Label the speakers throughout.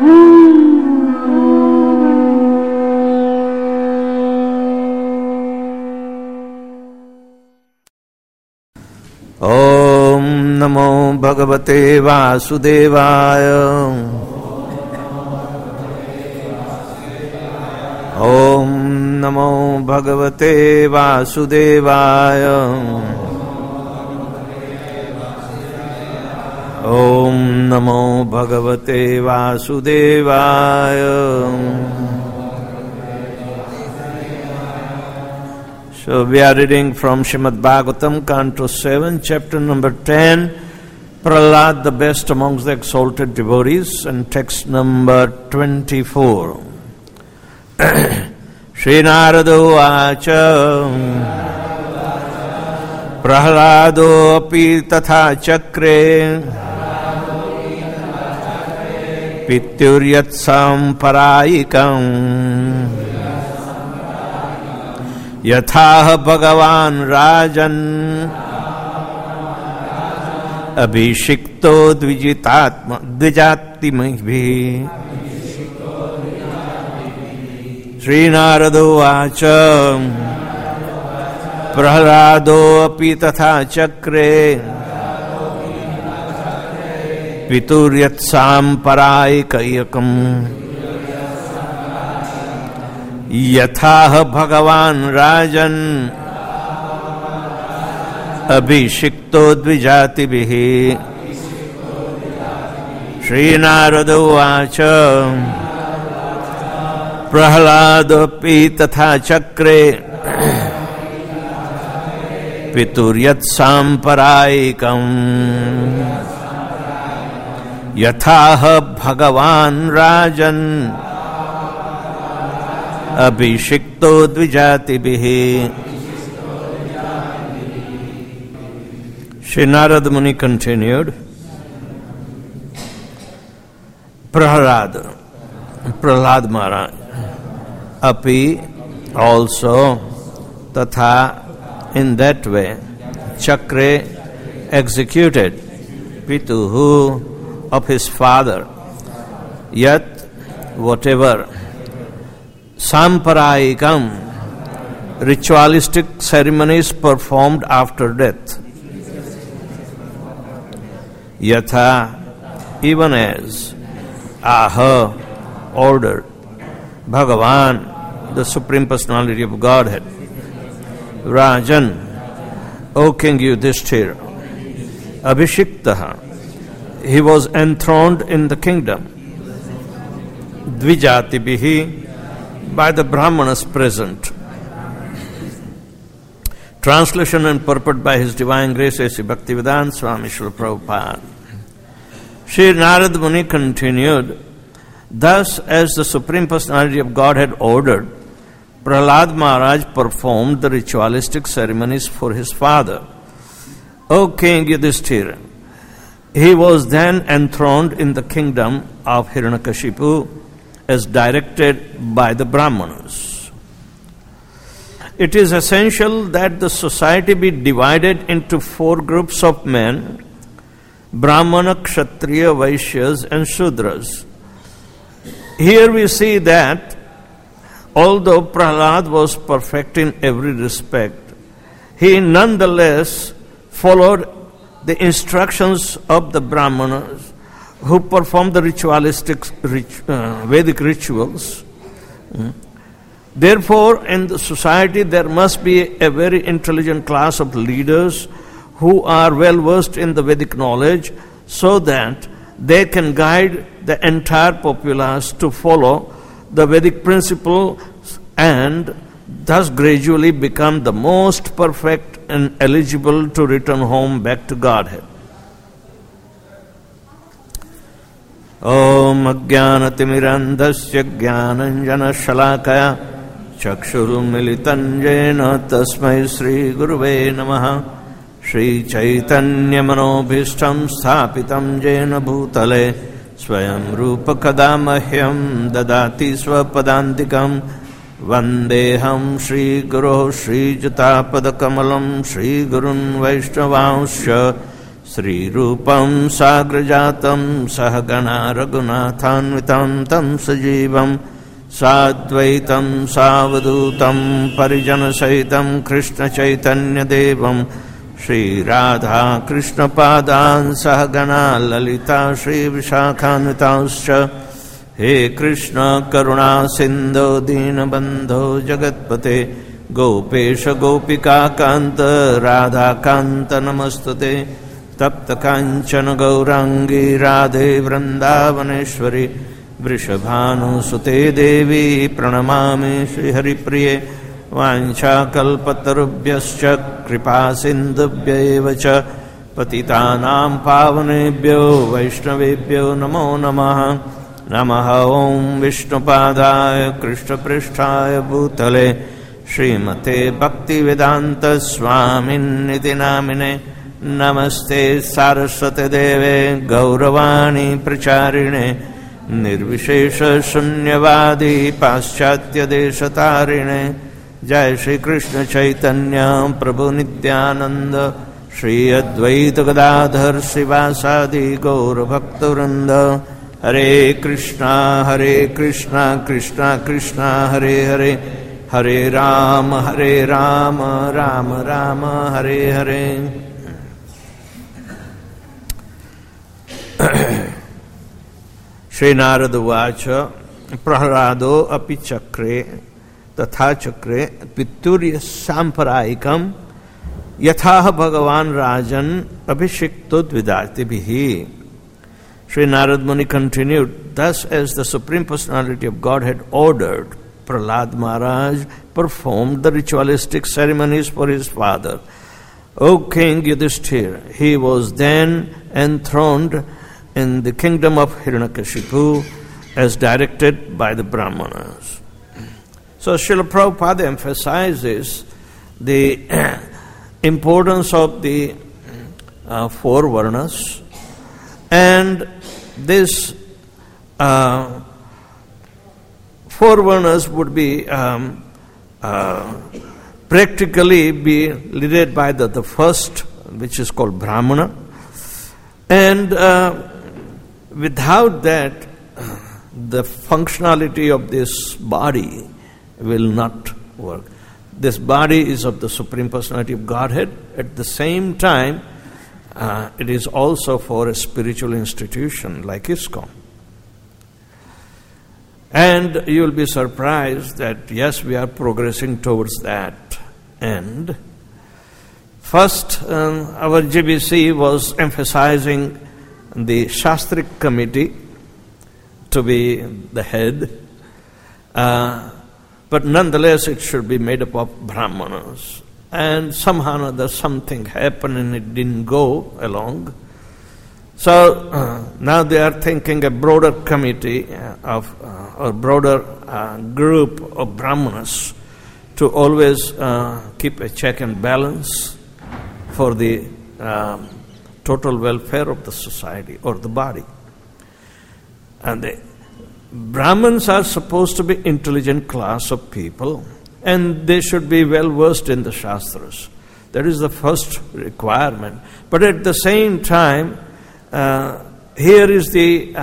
Speaker 1: Om Namo Bhagavate Vasudevaya. Om Namo Bhagavate Vasudevaya. Om Namo Bhagavate Vasudevaya. So we are reading from Srimad Bhagavatam, Canto 7, chapter number 10, Prahlad, the best amongst the exalted devotees, and text number 24. Shri Narado Vacha Prahlado api tatha chakre Pityuryat parayikam Yatha Bhagavan Rajan Abhishikto Dvijatimibhi. Shri Narado Vacha Prahlado api tatha chakre Pituryat parayikam Yatha Bhagavan Rajan Abhishikto Dvijatibihi. Shri Narado Vacha Prahladapi Tatha Chakre Pituryat Samparayikam Yatha Bhagavan Rajan Abhishikto Dvijatibihi. Shri Narad Muni continued, Prahlad Maharaj, api also, tatha in that way, chakre executed, pituhu of his father, yat whatever, samparayikam ritualistic ceremonies performed after death. Yatha even as, aha ordered, Bhagavan the Supreme Personality of Godhead, Rajan, O King Yudhishthira, Abhishiktaha, he was enthroned in the kingdom, Dvijatibihi, by the Brahmanas present. Translation and purport by His Divine Grace A.C. Bhaktivedanta Swami Srila Prabhupada. Shri Narad Muni continued, thus as the Supreme Personality of God had ordered, Prahlad Maharaj performed the ritualistic ceremonies for his father. O King Yudhishthira, he was then enthroned in the kingdom of Hiranyakashipu as directed by the Brahmanas. It is essential that the society be divided into 4 groups of men, Brahmana, Kshatriya, Vaishyas and Shudras. Here we see that although Prahlad was perfect in every respect, he nonetheless followed the instructions of the Brahmanas who performed the ritualistic Vedic rituals. Therefore, in the society there must be a very intelligent class of leaders who are well versed in the Vedic knowledge so that they can guide the entire populace to follow the Vedic principle and thus gradually become the most perfect and eligible to return home back to Godhead. Om Ajnanatimirandhasya Jnananjana Shalakaya Chakshurumilitanjena Tasmai Sri Guruve Namaha Shri Chaitanya Manobhishtam Sthapitam Jena Bhutale Swayam Rupa Kadamahyam Dadati Swapadantikam Vandeham Shri Guru Shri Jatapada Kamalam Shri Gurun Vaishnavansya श्रीरूपं साग्रजातं सहगणा रघुनाथान्वितं तं सजीवं साद्वैतं सावधूतं परिजनसहितं कृष्णचैतन्यदेवं श्रीराधा कृष्णपादान् सहगणा ललिता श्रीविशाखान्वितांश्च हे कृष्ण करुणा सिन्धो दीनबन्धो जगत्पते गोपेश गोपिकान्त राधाकान्त नमस्तुते तप्त काञ्चन गौरांगी राधे वृन्दावनेश्वरी वृषभानुसुते देवी प्रणमामि श्रीहरिप्रिये वाञ्छाकल्पतरुभ्यश्च कृपा सिन्धुभ्यैव च पतितानां पावनेभ्यो वैष्णवेभ्यो नमो नमः नमः ॐ विष्णुपादाय कृष्णपृष्ठाय भूतले श्रीमते भक्तिवेदान्त स्वामिन्निति नामिने नमस्ते सारस्वते देवे गौरवाणी प्रचारिणे निर्विशेष शून्यवादी पाश्चात्य देशतारिणे जय श्री कृष्ण चैतन्य प्रभु नित्यानंद श्री अद्वैत गदाधर शिवासादि गौर भक्तवृंद हरे कृष्णा कृष्णा कृष्णा हरे हरे हरे राम राम राम हरे हरे। श्री नारद उवाच प्रह्लादो अपि चक्रे तथा चक्रे पितुर्य सांपरायिकम यथा भगवान राजन अभिषिक्तो द्विदातिभिः। Sri Narad Muni continued, thus as the Supreme Personality of Godhead ordered, Prahlad Maharaj performed the ritualistic ceremonies for his father. O King Yudhishthira, he was then enthroned in the kingdom of Hiranyakashipu as directed by the Brahmanas. So Srila Prabhupada emphasizes the importance of the four varnas, and this four varnas would be practically be led by the first, which is called Brahmana, and without that the functionality of this body will not work. This body is of the Supreme Personality of Godhead. At the same time, it is also for a spiritual institution like ISKCON. And you will be surprised that, yes, we are progressing towards that end. First, our GBC was emphasizing the Shastric committee to be the head, but nonetheless it should be made up of Brahmanas. And somehow or other something happened and it didn't go along. So now they are thinking a broader committee or broader group of Brahmanas to always keep a check and balance for the total welfare of the society or the body. And the Brahmins are supposed to be intelligent class of people, and they should be well versed in the Shastras. That is the first requirement. But at the same time, here is the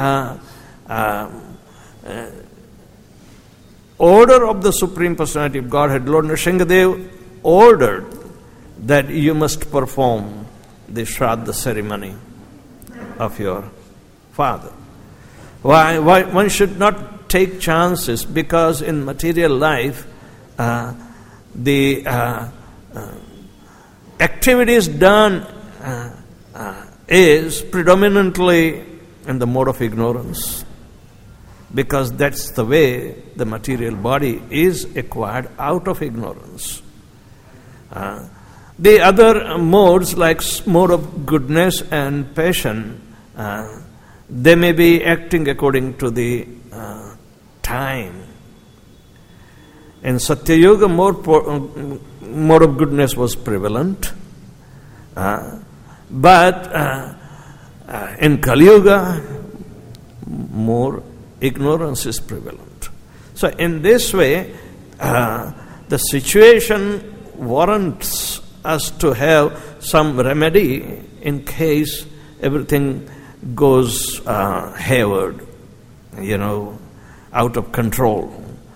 Speaker 1: order of the Supreme Personality of Godhead. Lord Nrsingadev ordered that you must perform the Shraddha ceremony of your father. Why one should not take chances? Because in material life, the activities done is predominantly in the mode of ignorance, because that's the way the material body is acquired, out of ignorance. The other modes, like mode of goodness and passion, they may be acting according to the time. In Satyayuga, mode of goodness was prevalent, but in Kali Yuga, more ignorance is prevalent. So in this way, the situation warrants us to have some remedy in case everything goes hayward, out of control.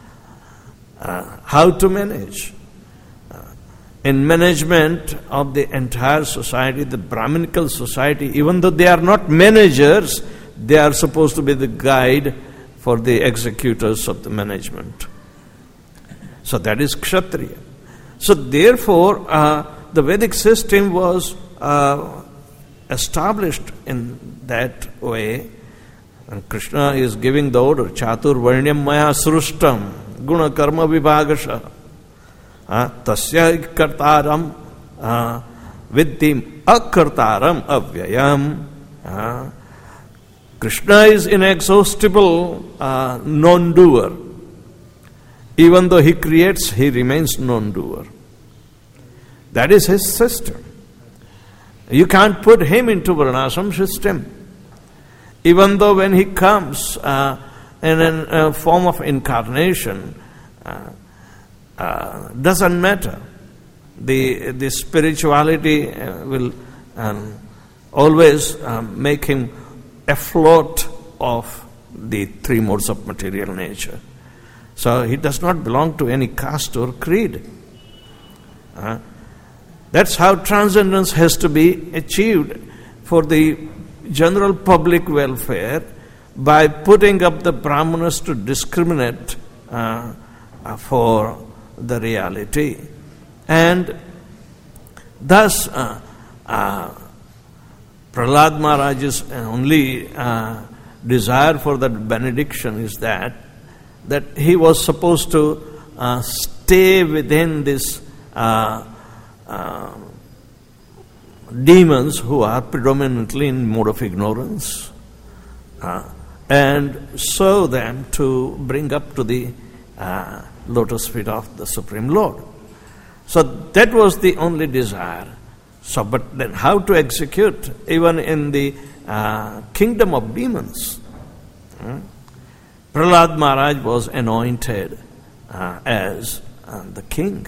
Speaker 1: How to manage? In management of the entire society, the Brahminical society, even though they are not managers, they are supposed to be the guide for the executors of the management. So that is Kshatriya. So therefore, the Vedic system was established in that way. And Krishna is giving the order, Chatur Varnyam Maya Srushtam Guna Karma Vibhagasha Tasya Kartaram Viddhim Akartaram Avyayam. Krishna is inexhaustible non-doer. Even though he creates, he remains non-doer. That is his system. You can't put him into Varnashram system. Even though when he comes in a form of incarnation, doesn't matter. The spirituality will always make him afloat of the three modes of material nature. So he does not belong to any caste or creed. That's how transcendence has to be achieved for the general public welfare, by putting up the Brahmanas to discriminate for the reality. And thus Prahlad Maharaj's only desire for that benediction is that he was supposed to stay within this demons who are predominantly in mode of ignorance, and serve them to bring up to the lotus feet of the Supreme Lord. So that was the only desire. So, but then how to execute even in the kingdom of demons? Prahlad Maharaj was anointed as the king.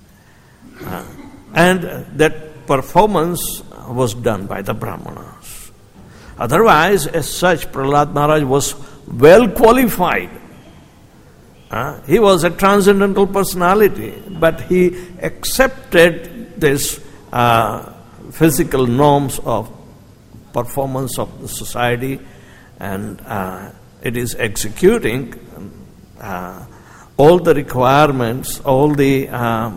Speaker 1: And that performance was done by the Brahmanas. Otherwise, as such, Prahlad Maharaj was well qualified. He was a transcendental personality, but he accepted this physical norms of performance of the society, and it is executing all the requirements, all the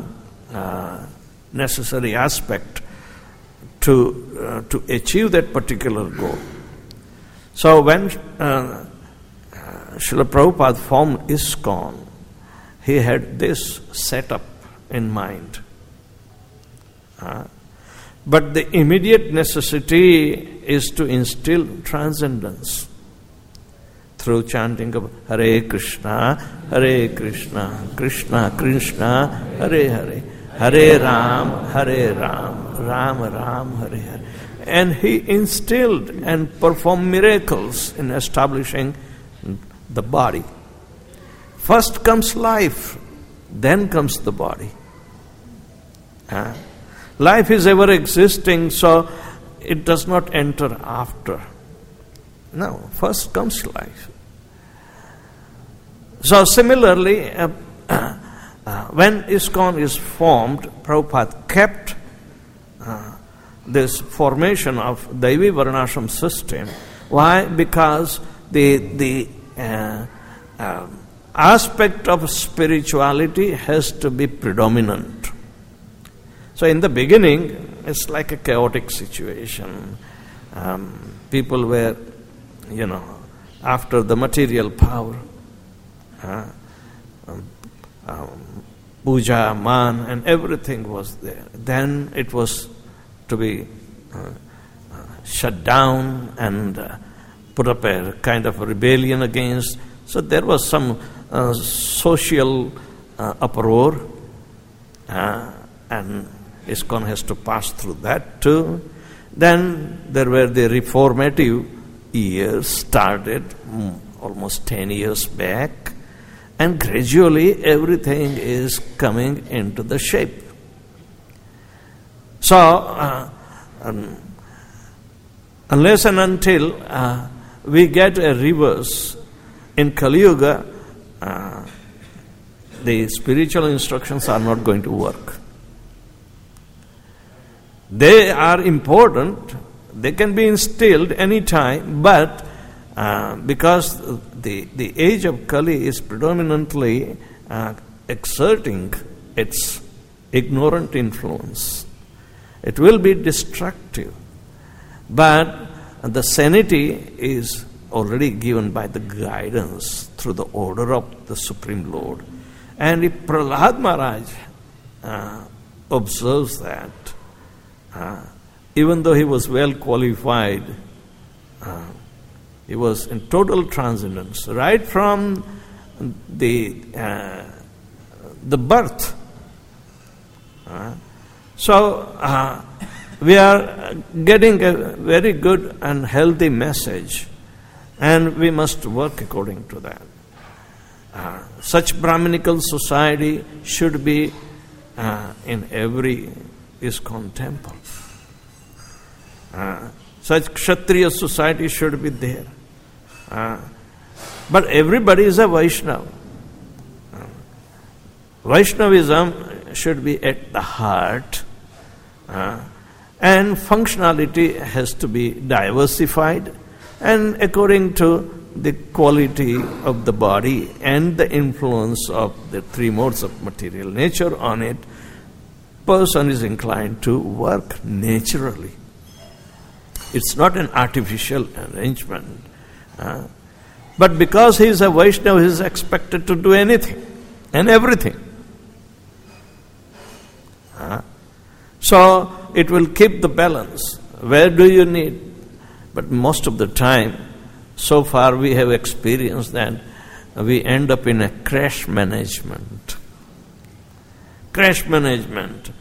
Speaker 1: necessary aspect to achieve that particular goal. So when Srila Prabhupada formed ISKCON, he had this setup in mind. But the immediate necessity is to instill transcendence through chanting of Hare Krishna, Krishna Krishna, Hare Hare, Hare Ram, Ram Ram, Hare Hare. And he instilled and performed miracles in establishing the body. First comes life, then comes the body. Life is ever existing, so it does not enter after. No, first comes life. So similarly, when ISKCON is formed, Prabhupada kept this formation of Daivi Varnashram system. Why? Because the aspect of spirituality has to be predominant. So in the beginning, it's like a chaotic situation. People were, after the material power. Puja, man, and everything was there. Then it was to be shut down and put up a kind of a rebellion against. So there was some social uproar, and ISKCON has to pass through that too. Then there were the reformative years started almost 10 years back, and gradually everything is coming into the shape. So unless and until we get a reverse in Kali Yuga, the spiritual instructions are not going to work. They are important, they can be instilled any time, but because the age of Kali is predominantly exerting its ignorant influence, it will be destructive. But the sanity is already given by the guidance through the order of the Supreme Lord. And if Prahlad Maharaj observes that, even though he was well qualified, he was in total transcendence right from the birth. So we are getting a very good and healthy message, and we must work according to that. Such Brahminical society should be in every ISKCON temple. Such Kshatriya society should be there. But everybody is a Vaishnava. Vaishnavism should be at the heart, and functionality has to be diversified, and according to the quality of the body and the influence of the three modes of material nature on it, person is inclined to work naturally. It's not an artificial arrangement. But because he is a Vaishnava, he is expected to do anything and everything. So it will keep the balance. Where do you need? But most of the time, so far we have experienced that we end up in a crash management. Crash management.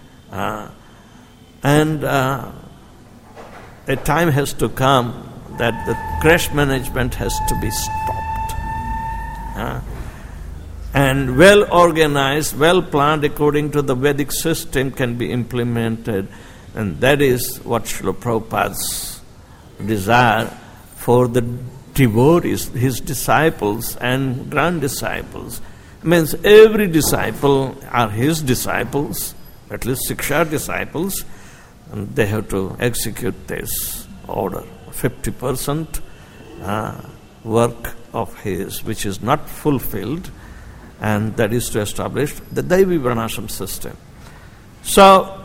Speaker 1: And a time has to come that the crash management has to be stopped. And well organized, well planned according to the Vedic system can be implemented. And that is what Srila Prabhupada's desire for the devotees, his disciples and grand disciples. It means every disciple are his disciples, at least Siksha disciples, and they have to execute this order. 50% work of his which is not fulfilled, and that is to establish the Daivi Varnashram system. So,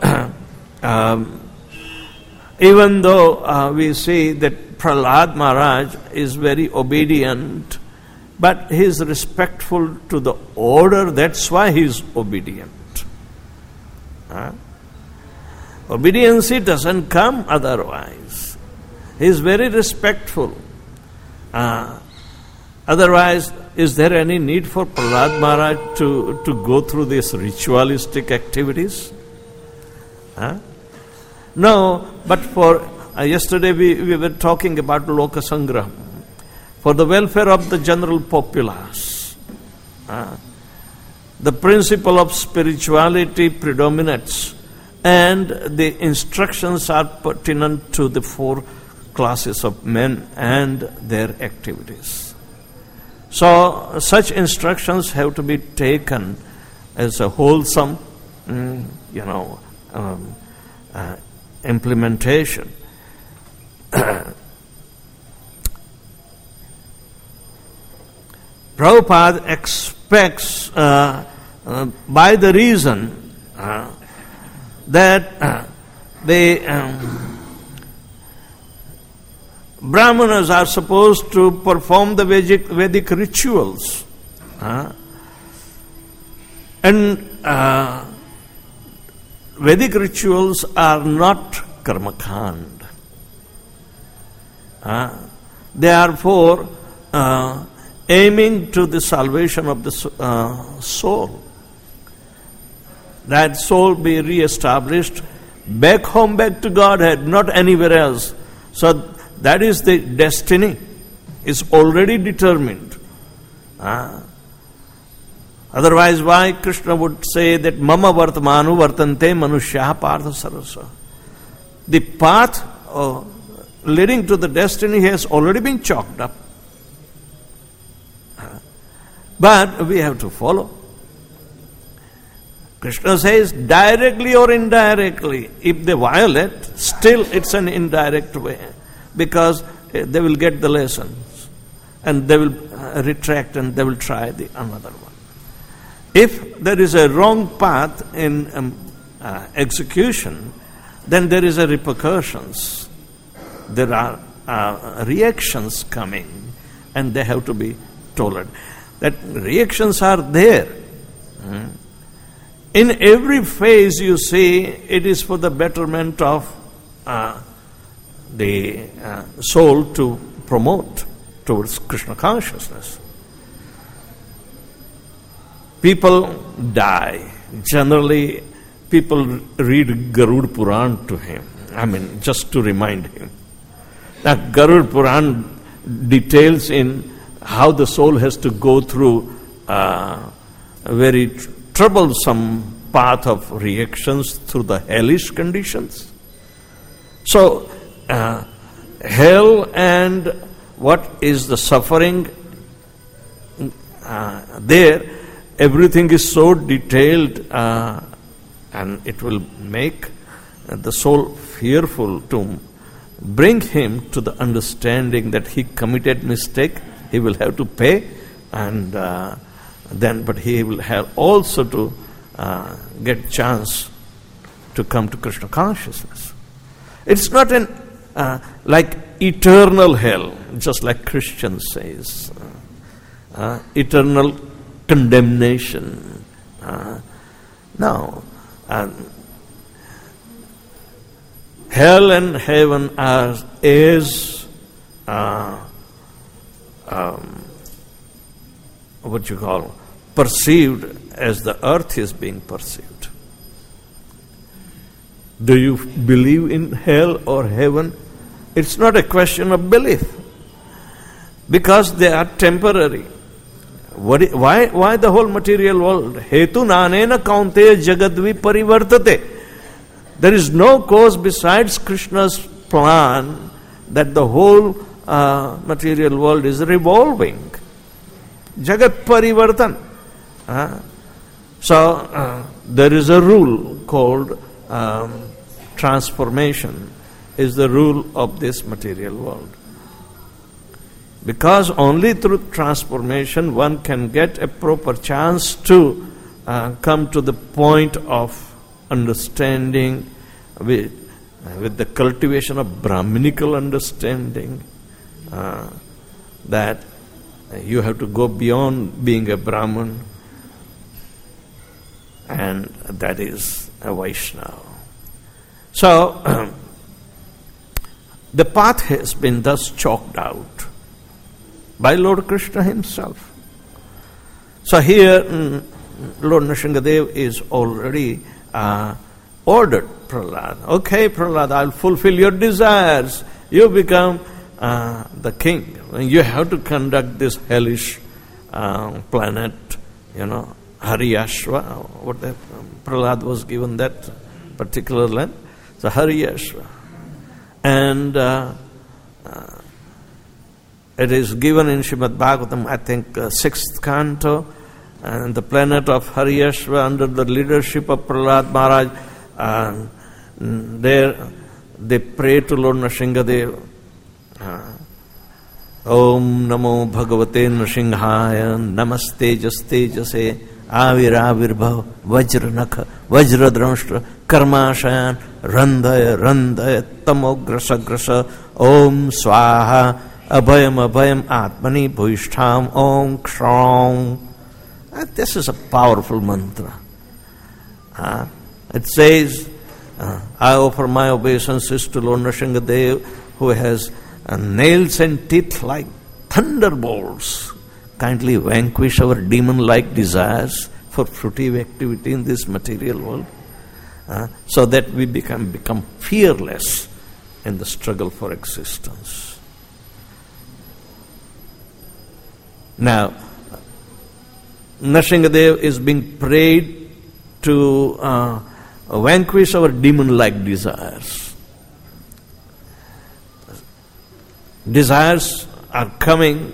Speaker 1: even though we see that Prahlad Maharaj is very obedient, but he is respectful to the order, that's why he is obedient. Obedience doesn't come otherwise. He is very respectful. Otherwise, is there any need for Prahlad Maharaj to go through these ritualistic activities? No, but for yesterday we were talking about Loka Sangraham, for the welfare of the general populace. The principle of spirituality predominates, and the instructions are pertinent to the four classes of men and their activities. So such instructions have to be taken as a wholesome, implementation. Prabhupada expects, by the reason that the Brahmanas are supposed to perform the Vedic rituals. And Vedic rituals are not karmakand. They are for aiming to the salvation of the soul. That soul be re-established back home, back to Godhead, not anywhere else. So that is the destiny. It's already determined. Otherwise, why Krishna would say that Mama Vartamanu Vartante Manushya Partha Sarasa? The path leading to the destiny has already been chalked up. But we have to follow. Krishna says, directly or indirectly, if they violate, still it's an indirect way, because they will get the lessons and they will retract and they will try the another one. If there is a wrong path in execution, then there is a repercussions. There are reactions coming, and they have to be tolerated. That reactions are there. In every phase you see, it is for the betterment of the soul to promote towards Krishna consciousness. People die. Generally, people read Garud Puran to him. Just to remind him. Now, Garud Puran details in how the soul has to go through a very troublesome path of reactions through the hellish conditions. So, hell and what is the suffering there, everything is so detailed, and it will make the soul fearful to bring him to the understanding that he committed mistake, he will have to pay, and but he will have also to get chance to come to Krishna consciousness. It's not like eternal hell, just like Christian says, eternal condemnation. No. Hell and heaven is perceived as the earth is being perceived. Do you believe in hell or heaven? It's not a question of belief, because they are temporary. Why the whole material world? Hetu nanena kaunteya jagadvi parivartate. There is no cause besides Krishna's plan that the whole material world is revolving. Jagat parivartan. So there is a rule called transformation, is the rule of this material world. Because only through transformation one can get a proper chance to come to the point of understanding with the cultivation of Brahminical understanding, that you have to go beyond being a Brahman, and that is a Vaishnava. So, the path has been thus chalked out by Lord Krishna himself. So here, Lord Nrsingadev is already ordered Prahlad. Okay, Prahlad, I'll fulfill your desires. You become the king. You have to conduct this hellish planet, Haryashva. Prahlad was given that particular land. So Haryashva. And it is given in Srimad Bhagavatam, I think, 6th canto, and the planet of Haryashva under the leadership of Prahlad Maharaj, there they pray to Lord Nrsingadev. Om Namo Bhagavate Nrsinghaya Namaste Jaste Jase Aviravirbhav Vajranakha Vajradranshtra Karmashayan Randaya Randaya Tamograsa Grasa Om Swaha Abhayam Abhayam Atmani Bhuishtham Om Kshram. This is a powerful mantra. It says, I offer my obeisances to Lord Nrsingadev, who has nails and teeth like thunderbolts. Kindly vanquish our demon-like desires for fruitive activity in this material world, so that we become fearless in the struggle for existence. Now, Nrsingadev is being prayed to vanquish our demon-like desires. desires are coming,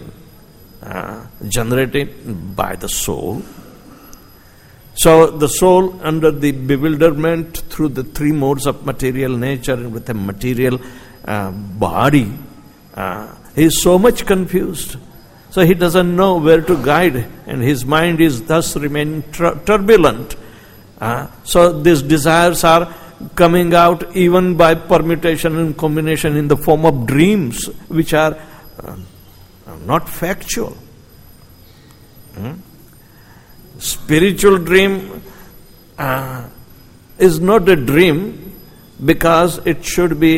Speaker 1: generated by the soul. So the soul, under the bewilderment through the three modes of material nature and with a material body, he is so much confused. So he doesn't know where to guide, and his mind is thus remaining turbulent. So these desires are coming out even by permutation and combination in the form of dreams, which are not factual. Spiritual dream is not a dream because it should be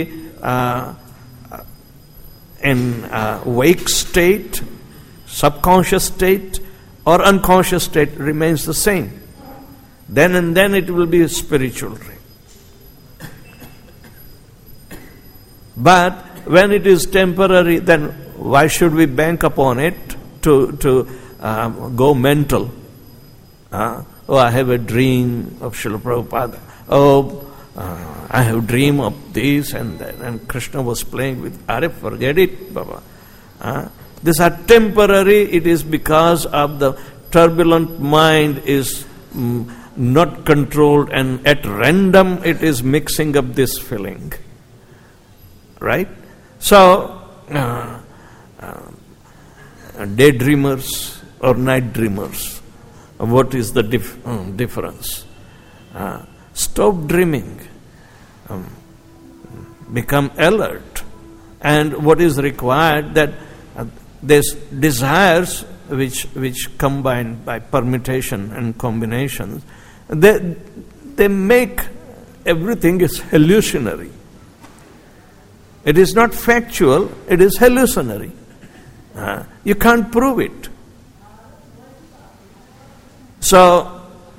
Speaker 1: in wake state, subconscious state, or unconscious state remains the same. Then and then it will be a spiritual dream. But when it is temporary, then why should we bank upon it to go mental? Oh, I have a dream of Srila Prabhupada. Oh, I have a dream of this and that. And Krishna was playing with, forget it, Baba. These are temporary. It is because of the turbulent mind is not controlled, and at random it is mixing up this feeling. Right? So, daydreamers or night dreamers, what is the difference? Stop dreaming. Become alert. And what is required, that these desires which combine by permutation and combinations, they make everything is hallucinatory. It is not factual, it is hallucinatory. You can't prove it. So,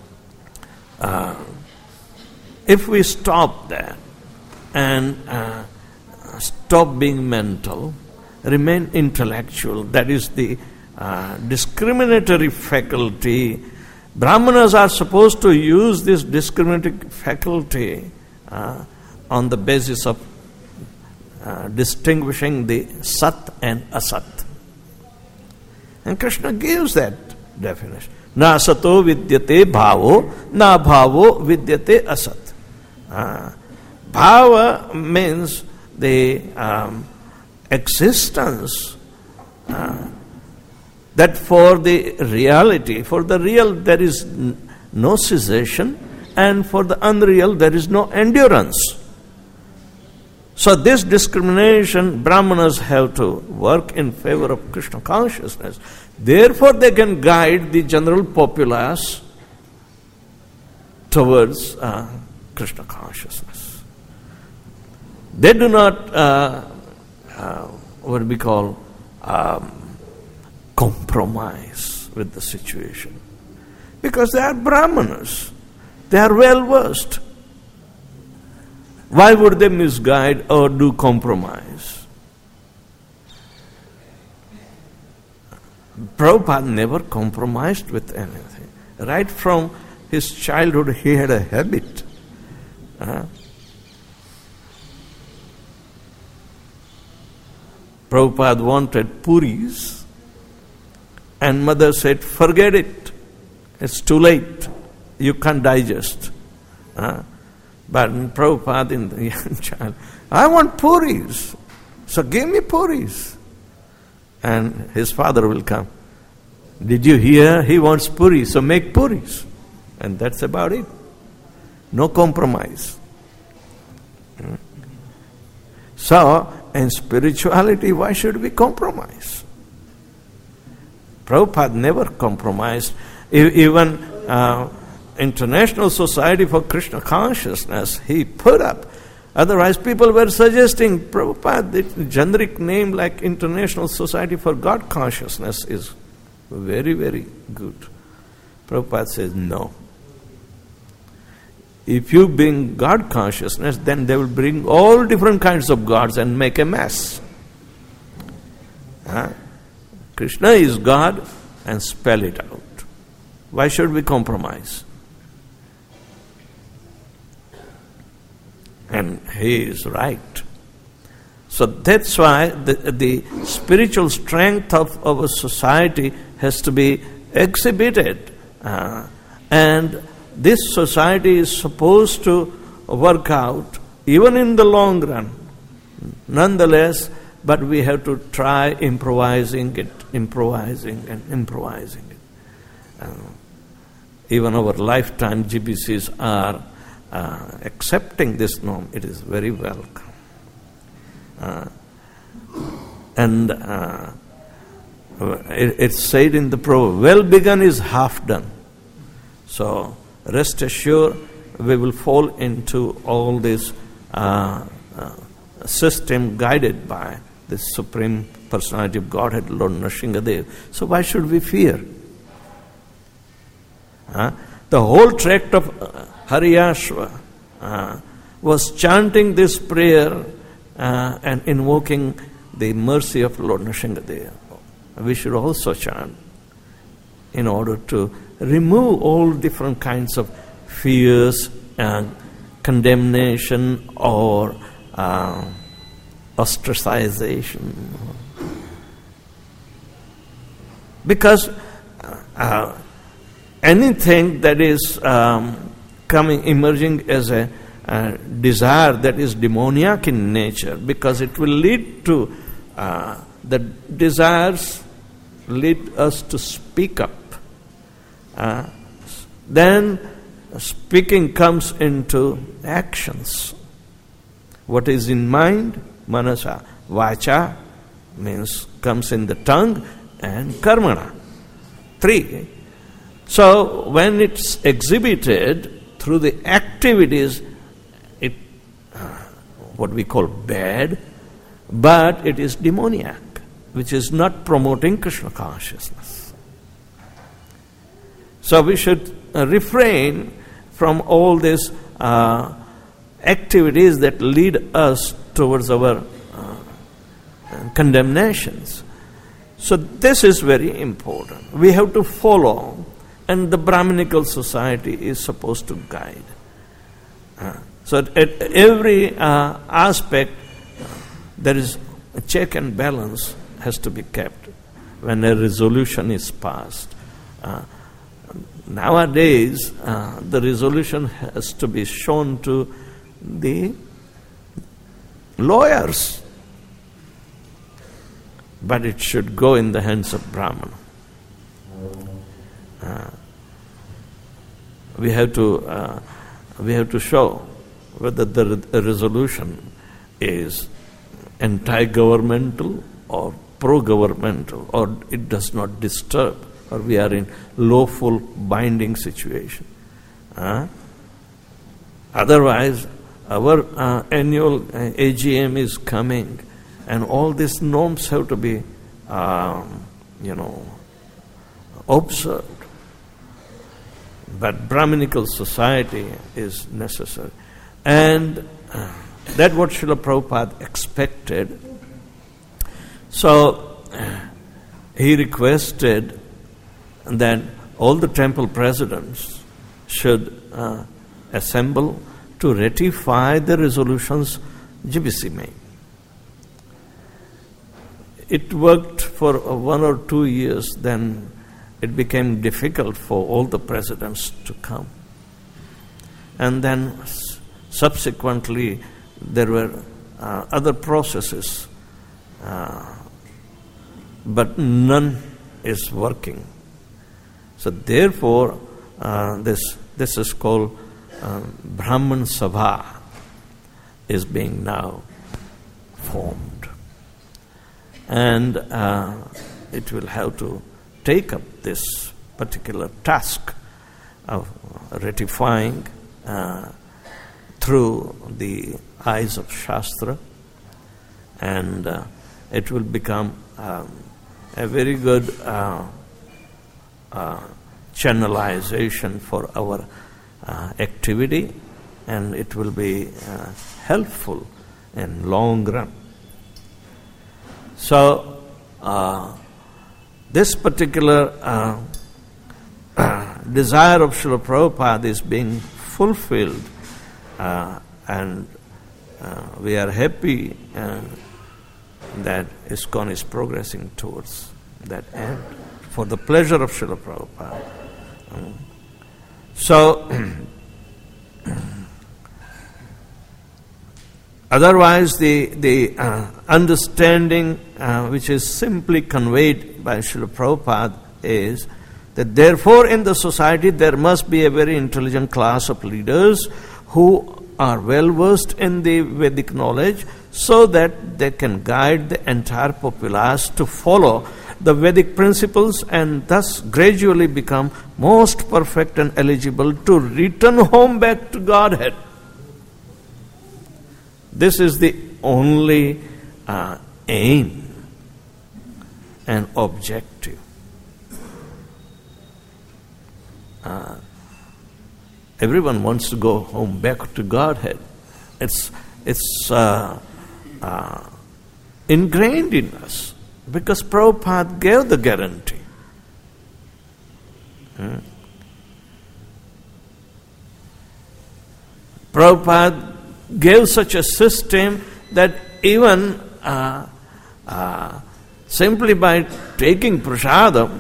Speaker 1: if we stop that and stop being mental, remain intellectual, that is the discriminatory faculty. Brahmanas are supposed to use this discriminatory faculty on the basis of distinguishing the Sat and Asat. And Krishna gives that definition. Na asato vidyate bhavo, na bhavo vidyate asat. Bhava means the existence, that for the reality, for the real there is no cessation, and for the unreal there is no endurance. So this discrimination, Brahmanas have to work in favor of Krishna consciousness. Therefore they can guide the general populace towards Krishna consciousness. They do not, what we call, compromise with the situation. Because they are Brahmanas. They are well versed. Why would they misguide or do compromise? Prabhupada never compromised with anything. Right from his childhood, he had a habit. Prabhupada wanted puris, and mother said, forget it. It's too late. You can't digest. But Prabhupada, in the young child, I want puris. So give me puris. And his father will come. Did you hear? He wants puris, so make puris. And that's about it. No compromise. So, in spirituality, why should we compromise? Prabhupada never compromised. Even International Society for Krishna Consciousness, he put up. Otherwise, people were suggesting, Prabhupada, the generic name like International Society for God Consciousness is very, very good. Prabhupada says, no. If you bring God consciousness, then they will bring all different kinds of gods and make a mess. Krishna is God, and spell it out. Why should we compromise? And he is right. So that's why the spiritual strength of our society has to be exhibited. And this society is supposed to work out, even in the long run. Nonetheless, but we have to try improvising it. Even our lifetime GBCs are accepting this norm. It is very welcome. It's said in the proverb, well begun is half done. So rest assured, we will fall into all this system guided by the Supreme Personality of Godhead, Lord Nrsimhadev. So why should we fear? The whole tract of Haryashva was chanting this prayer and invoking the mercy of Lord Nrsimhadev. We should also chant in order to remove all different kinds of fears and condemnation or ostracization. Because anything that is emerging as a desire that is demoniac in nature, because it will lead to the desires lead us to speak up. Then speaking comes into actions. What is in mind, manasa, vacha, means comes in the tongue, and karmana. 3. So when it's exhibited through the activities, it what we call bad, but it is demoniac, which is not promoting Krishna consciousness. So we should refrain from all these activities that lead us towards our condemnations. So this is very important. We have to follow, and the Brahminical society is supposed to guide. So at every aspect, there is a check and balance has to be kept when a resolution is passed. Nowadays, the resolution has to be shown to the lawyers, but it should go in the hands of Brahman. We have to show whether the resolution is anti-governmental or pro-governmental, or it does not disturb, or we are in lawful binding situation. Otherwise, our annual AGM is coming, and all these norms have to be, observed. But Brahminical society is necessary. And that's what Srila Prabhupada expected. So he requested that all the temple presidents should assemble to ratify the resolutions GBC made. It worked for 1 or 2 years, then it became difficult for all the presidents to come. And then subsequently there were other processes, but none is working. So therefore, this is called Brahman Sabha is being now formed. And it will have to take up this particular task of ratifying through the eyes of Shastra, and it will become a very good channelization for our activity, and it will be helpful in long run. So this particular desire of Srila Prabhupada is being fulfilled, and we are happy that ISKCON is progressing towards that end for the pleasure of Srila Prabhupada. So, otherwise the understanding which is simply conveyed by Srila Prabhupada is that therefore in the society there must be a very intelligent class of leaders who are well versed in the Vedic knowledge so that they can guide the entire populace to follow the Vedic principles and thus gradually become most perfect and eligible to return home back to Godhead. This is the only aim and objective. Everyone wants to go home back to Godhead. It's ingrained in us because Prabhupada gave the guarantee. Prabhupada gave such a system that even simply by taking prasadam,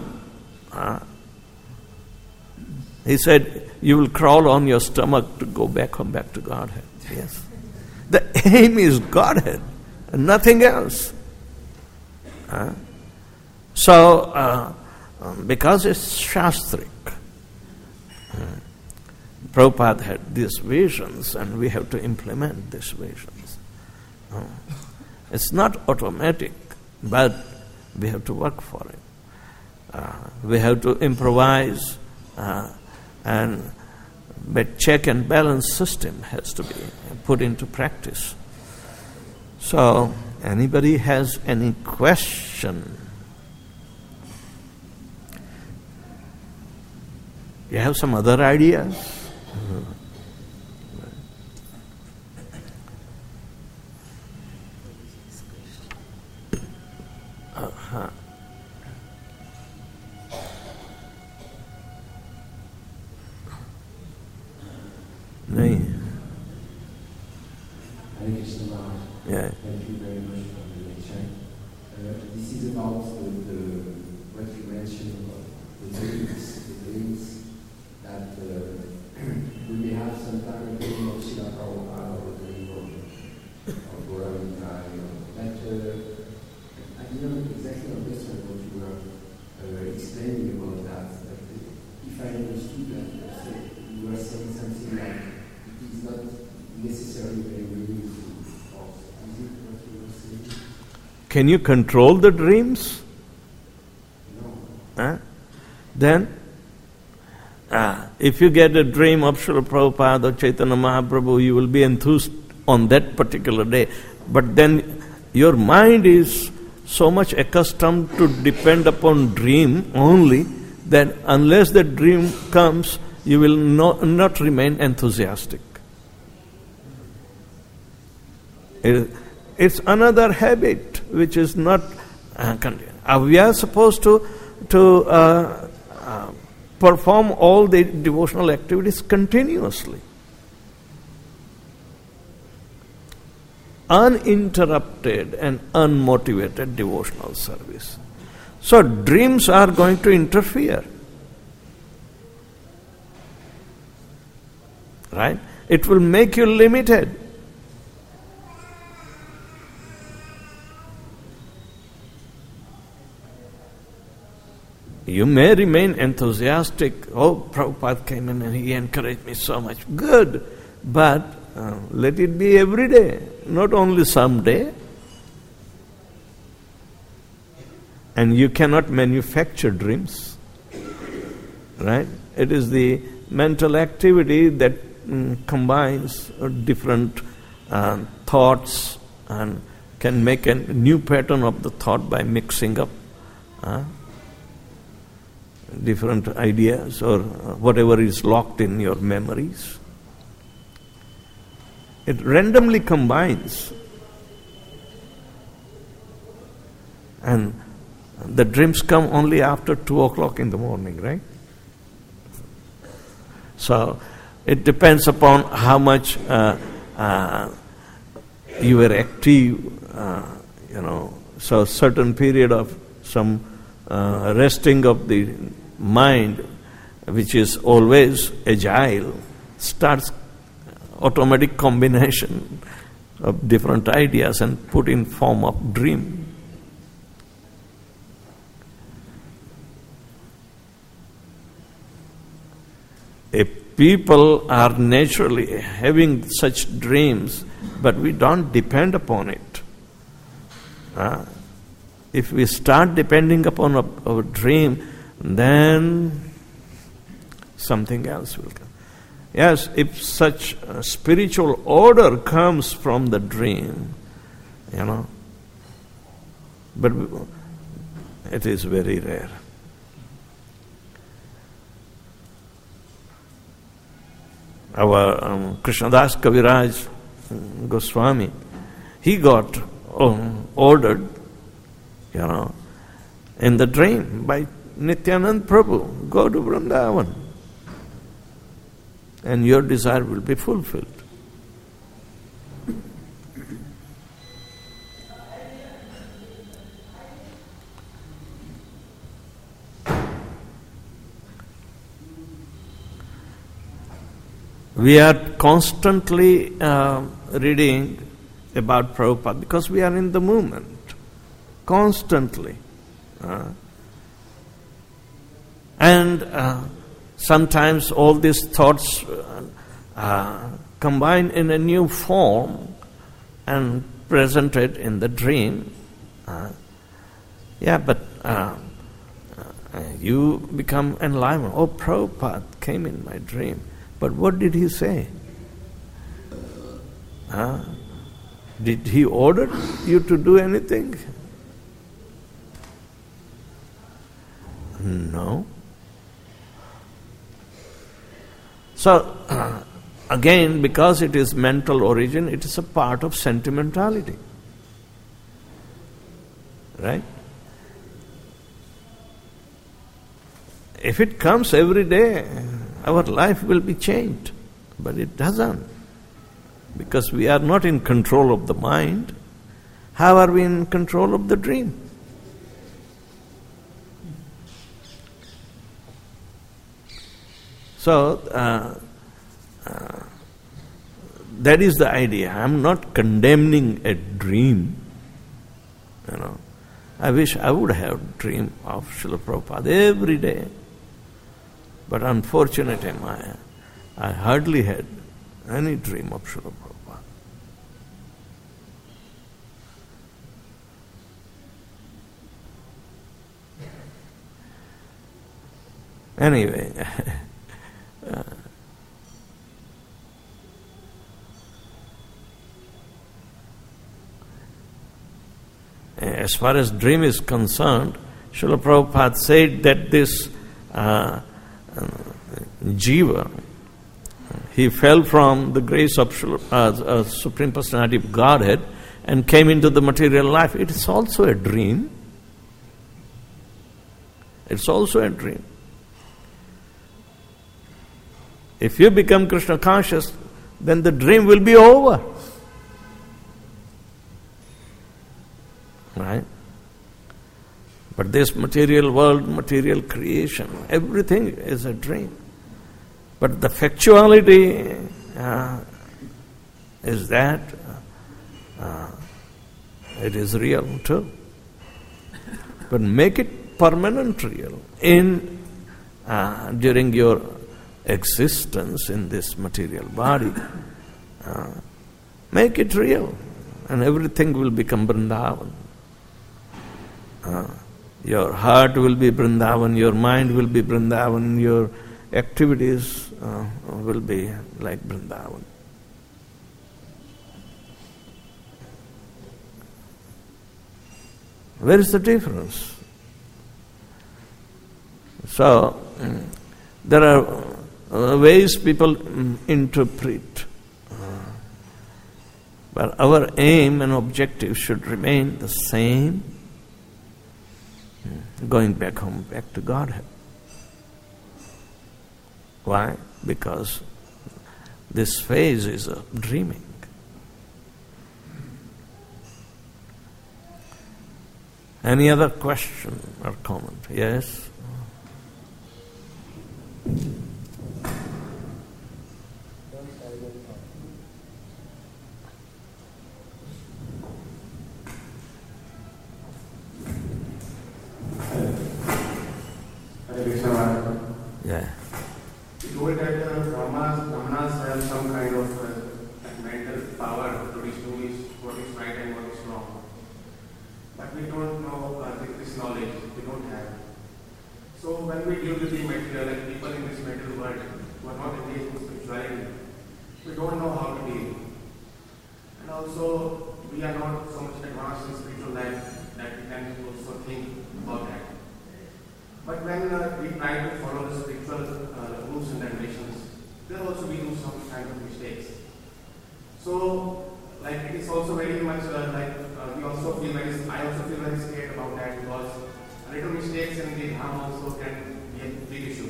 Speaker 1: he said, you will crawl on your stomach to go back home, back to Godhead. Yes. The aim is Godhead and nothing else. So, because it's Shastric, Prabhupada had these visions and we have to implement these visions. It's not automatic, but we have to work for it. We have to improvise and the check and balance system has to be put into practice. So, anybody has any question? You have some other ideas? Yeah.
Speaker 2: Thank you very much for the lecture. This is about what you mentioned about the dreams that we may have some time a dream of Srila Prabhupada or a dream of Gauravantai. But I didn't exactly understand what you were explaining about that. But if I understood that, you were saying something like it is not necessarily very meaningful.
Speaker 1: Can you control the dreams?
Speaker 2: No.
Speaker 1: Then, if you get a dream of Srila Prabhupada or Chaitanya Mahaprabhu, you will be enthused on that particular day. But then your mind is so much accustomed to depend upon dream only that unless the dream comes, you will not remain enthusiastic. It's another habit which is not continuous. We are supposed to perform all the devotional activities continuously. Uninterrupted and unmotivated devotional service. So dreams are going to interfere. Right? It will make you limited. You may remain enthusiastic. Oh, Prabhupada came in and he encouraged me so much. Good. But let it be every day, not only someday. And you cannot manufacture dreams. Right? It is the mental activity that combines different thoughts and can make a new pattern of the thought by mixing up different ideas or whatever is locked in your memories. It randomly combines. And the dreams come only after 2 o'clock in the morning, right? So it depends upon how much you were active, So certain period of some resting of the mind, which is always agile, starts automatic combination of different ideas and put in form of dream. If people are naturally having such dreams, but we don't depend upon it. If we start depending upon our dream, then something else will come. Yes, if such spiritual order comes from the dream, but it is very rare. Our Krishnadas Kaviraj Goswami, he got ordered, in the dream by Nityanand Prabhu, go to Vrindavan and your desire will be fulfilled. We are constantly reading about Prabhupada because we are in the movement, constantly. And sometimes all these thoughts combine in a new form and presented in the dream. But you become enlightened. Oh, Prabhupada came in my dream. But what did he say? Did he order you to do anything? No. So, again, because it is mental origin, it is a part of sentimentality. Right? If it comes every day, our life will be changed. But it doesn't. Because we are not in control of the mind. How are we in control of the dream? So, that is the idea. I am not condemning a dream. I wish I would have a dream of Srila Prabhupada every day. But unfortunately, I hardly had any dream of Srila Prabhupada. Anyway, as far as dream is concerned, Srila Prabhupada said that this Jiva, he fell from the grace of Supreme Personality of Godhead and came into the material life. It is also a dream. It's also a dream. If you become Krishna conscious, then the dream will be over. Right? But this material world, material creation, everything is a dream. But the factuality is that it is real too. But make it permanent real during your existence in this material body. Make it real, and everything will become Vrindavan. Your heart will be Vrindavan, your mind will be Vrindavan, your activities will be like Vrindavan. Where is the difference? So, there are ways people interpret. But our aim and objective should remain the same. Going back home, back to Godhead. Why? Because this phase is of dreaming. Any other question or comment? Yes? Yeah.
Speaker 3: You told that Brahmanas have some kind of mental power to distinguish what is right and what is wrong. But we don't know this knowledge, we don't have. So when we deal with the material, like people in this material world who are not engaged in spirituality, we don't know how to deal. And also, we are not so much advanced in spiritual life that we can also think about that. But when we try to follow the spiritual rules and regulations, there also we do some kind of mistakes. So, like it is also very much I also feel very scared about that, because little mistakes in the Dharma also can be a big issue.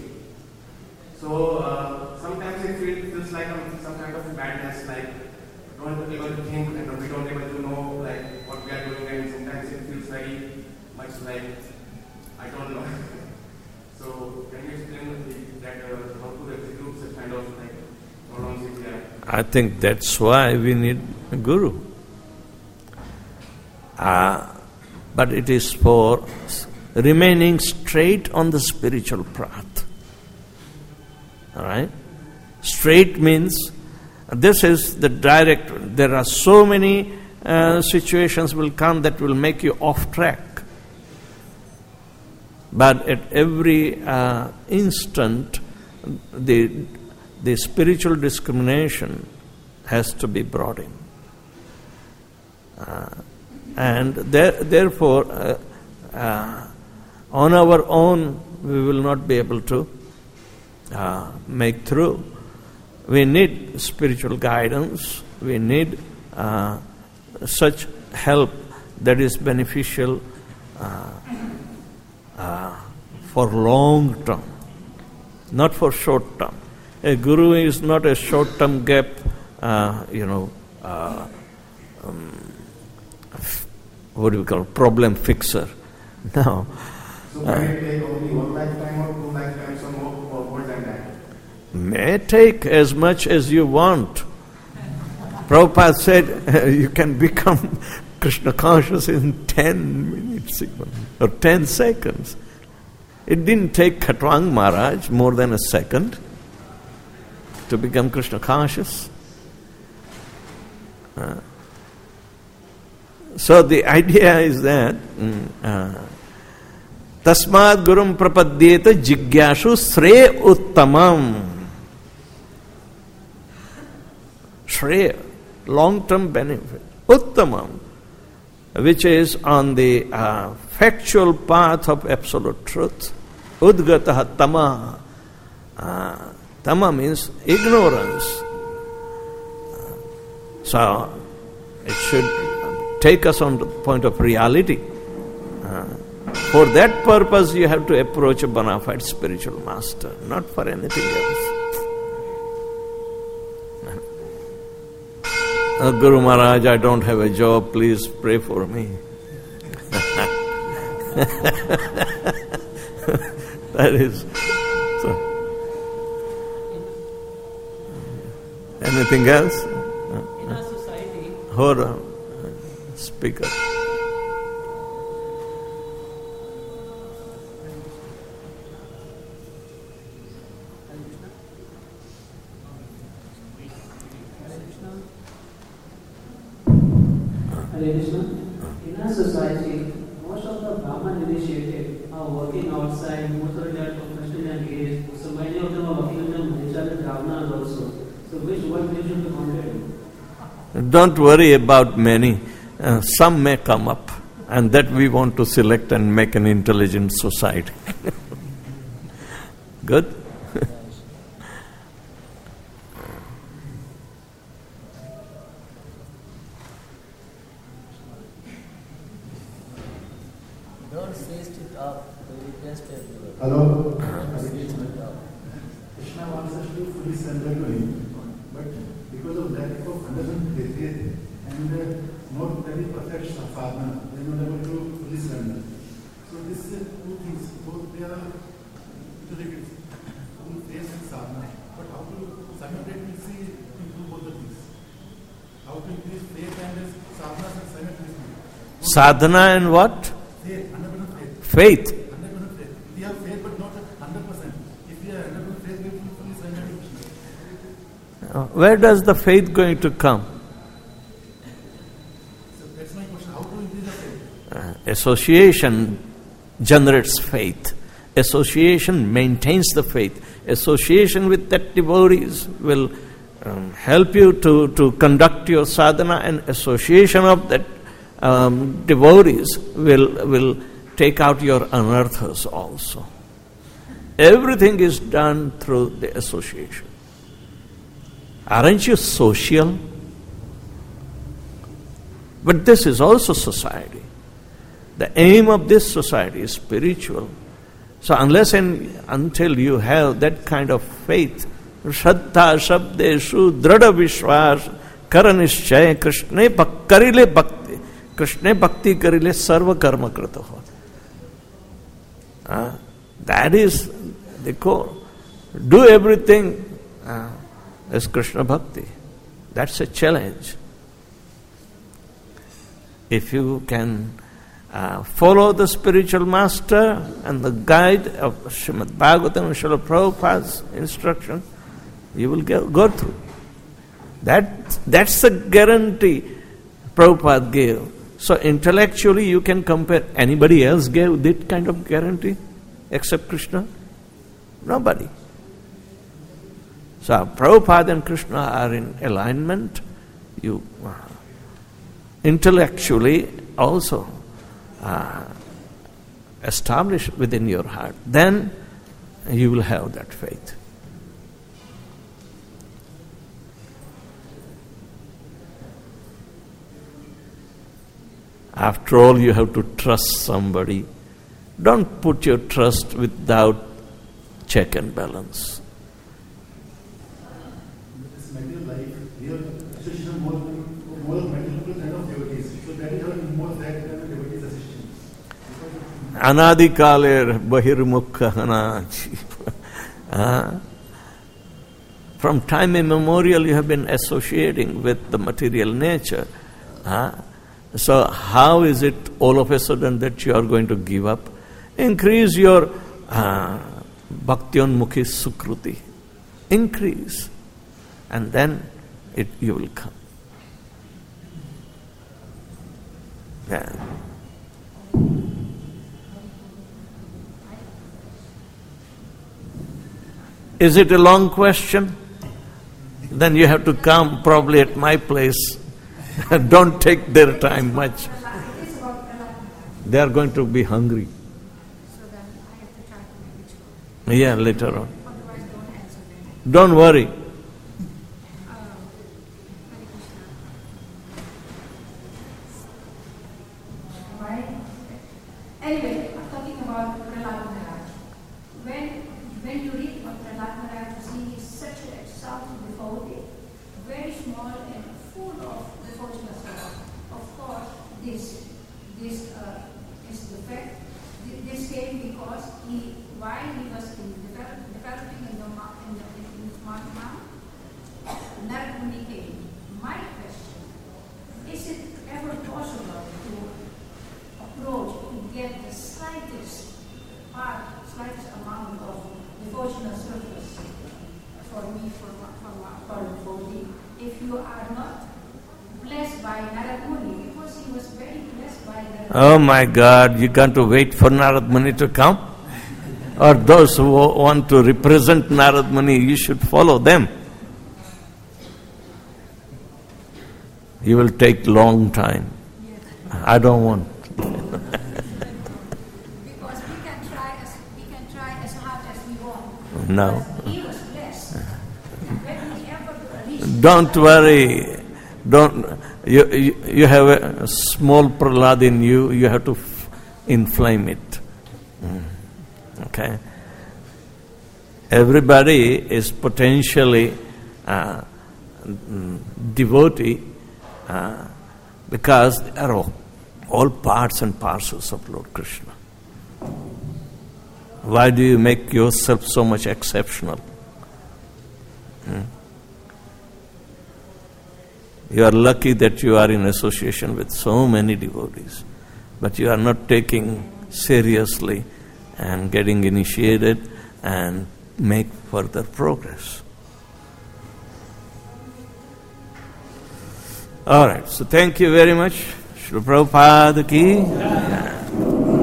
Speaker 3: So sometimes it feels like some kind of badness, like we don't able to think and we don't able to know like what we are doing, and sometimes it feels very much like I don't know. So can you explain that how to execute such kind of like problems if they are?
Speaker 1: I think that's why we need a guru. But it is for remaining straight on the spiritual path. Alright? Straight means this is the direct. There are so many situations will come that will make you off track. But at every instant, the spiritual discrimination has to be brought in. And therefore, on our own, we will not be able to make through. We need spiritual guidance. We need such help that is beneficial for long term, not for short term. A guru is not a short-term gap, what do we call problem fixer. No.
Speaker 3: So may it take only 1 lifetime or 2 lifetimes or more than that?
Speaker 1: May take as much as you want. Prabhupada said you can become Krishna conscious in 10 minutes even, or 10 seconds. It didn't take Khatwang Maharaj more than a second to become Krishna conscious. So the idea is that Tasmad Gurum Prapadyeta Jigyashu Sre Uttamam. Shreya, long-term benefit. Uttamam, which is on the factual path of absolute truth. Udgataha tama. Tama means ignorance. So it should take us on the point of reality. For that purpose, you have to approach a bona fide spiritual master, not for anything else. Guru Maharaj, I don't have a job, please pray for me. That is so. Anything else?
Speaker 4: In our society,
Speaker 1: Hold on. Speak up.
Speaker 4: Hare Krishna. In our society, most of the Brahman initiated are working outside, most of them are professionally engaged, so many of them are working on the nature and Brahmanas also. So which one we should be concentrating?
Speaker 1: Don't worry about many. Some may come up, and that we want to select and make an intelligent society. Good?
Speaker 5: Don't switch it up, the request everywhere.
Speaker 2: Hello?
Speaker 5: Don't switch it up.
Speaker 2: Krishna wants us to fully surrender to him, but because of lack of understanding and
Speaker 6: not very perfect sadhana, they are not able to fully surrender. So this is two things. Both they are interrelated. Faith and sadhana. But how to simultaneously improve both of these? How to increase faith and sadhana simultaneously?
Speaker 1: Sadhana and what?
Speaker 6: Faith, 100% faith.
Speaker 1: Faith.
Speaker 6: 100% faith. We have faith but not 100%. If we have 100% faith, we will fully surrender to Krishna.
Speaker 1: Where does the faith going to come?
Speaker 6: So that's my question. How to increase the faith?
Speaker 1: Association generates faith. Association maintains the faith. Association with that devotees will help you to conduct your sadhana, and association of that devotees will take out your anarthas also. Everything is done through the association. Aren't you social? But this is also society. The aim of this society is spiritual. So unless and until you have that kind of faith, Shraddha Shabdeshu Drada Vishwas Karanishchay Krishne Karile Bhakti Krishne Bhakti Karile Sarva Karma Krataho. That is the core. Do everything as Krishna Bhakti. That's a challenge. If you can follow the spiritual master and the guide of Srimad Bhagavatam and Srila Prabhupada's instruction, you will go through. That's the guarantee Prabhupada gave. So intellectually you can compare. Anybody else gave that kind of guarantee except Krishna? Nobody. So Prabhupada and Krishna are in alignment. You intellectually also establish within your heart. Then you will have that faith. After all, you have to trust somebody. Don't put your trust without check and balance.
Speaker 6: This material life, we are association more multiple kind of devotees. So that is our more fact than the devotees assisting.
Speaker 1: Anadikaler bahirmukha hanachi. From time immemorial you have been associating with the material nature. So how is it all of a sudden that you are going to give up? Increase your bhakti-mukhi sukruti. Increase. And then you will come. Yeah. Is it a long question? Then you have to come probably at my place. Don't take their time much. They are going to be hungry.
Speaker 7: So then I have to try to make it short.
Speaker 1: Yeah, later on.
Speaker 7: Otherwise, don't answer them.
Speaker 1: Don't worry.
Speaker 7: Hare Krishna. Right? Anyway, I'm talking about Prahlad Maharaj. When you read about Prahlad Maharaj, you see he's such an exalted devotee, very small and full of devotional service. Of course, this is the fact. This came because while he was developing in the Mount, Narad Muni came. My question: is it ever possible to approach to get the slightest amount of devotional service for me, for devotee, if you are not blessed by Narad Muni, because he was very blessed by Narad Muni.
Speaker 1: Oh my God, you got to wait for Narad Muni to come? Or those who want to represent Narad Muni, you should follow them. You will take long time. I don't want.
Speaker 7: Because we can try as hard as we want.
Speaker 1: No.
Speaker 7: But he was blessed. When he ever reached
Speaker 1: Don't worry. You have a small Prahlad in you. You have to inflame it. Okay. Everybody is potentially devotee, because they are all parts and parcels of Lord Krishna. Why do you make yourself so much exceptional? You are lucky that you are in association with so many devotees, but you are not taking seriously and getting initiated and make further progress. All right, so thank you very much. Srila Prabhupada ki